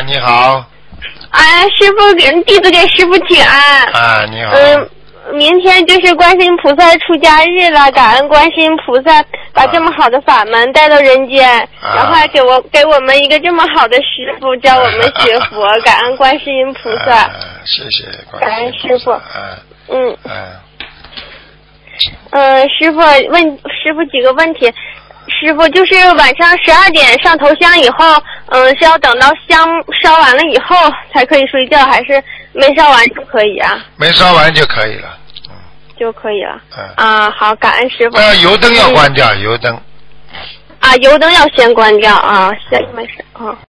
你好。 师傅，弟子给师傅请安。 你好。 明天就是观世音菩萨出家日了，感恩观世音菩萨把这么好的法门带到人间，然后还给我们一个这么好的师傅教我们学佛，感恩观世音菩萨。 谢谢感恩师傅。师傅问师傅几个问题。师傅，就是晚上12点上头香以后，是要等到香烧完了以后才可以睡觉，还是没烧完就可以啊？ 没烧完就可以了。 就可以了。好，感恩师傅。 油灯要关掉，油灯。 油灯要先关掉啊，没事啊。